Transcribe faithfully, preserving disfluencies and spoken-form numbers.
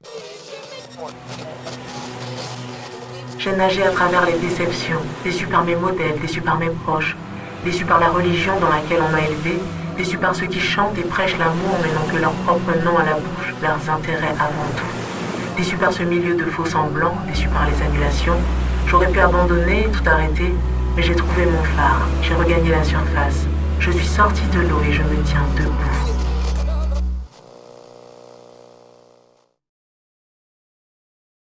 J'ai nagé à travers les déceptions, déçu par mes modèles, déçu par mes proches, déçu par la religion dans laquelle on m'a élevé, déçu par ceux qui chantent et prêchent l'amour mais n'ont que leur propre nom à la bouche, leurs intérêts avant tout. Déçu par ce milieu de faux semblants, déçu par les annulations. J'aurais pu abandonner, tout arrêter, mais j'ai trouvé mon phare, j'ai regagné la surface. Je suis sortie de l'eau et je me tiens debout.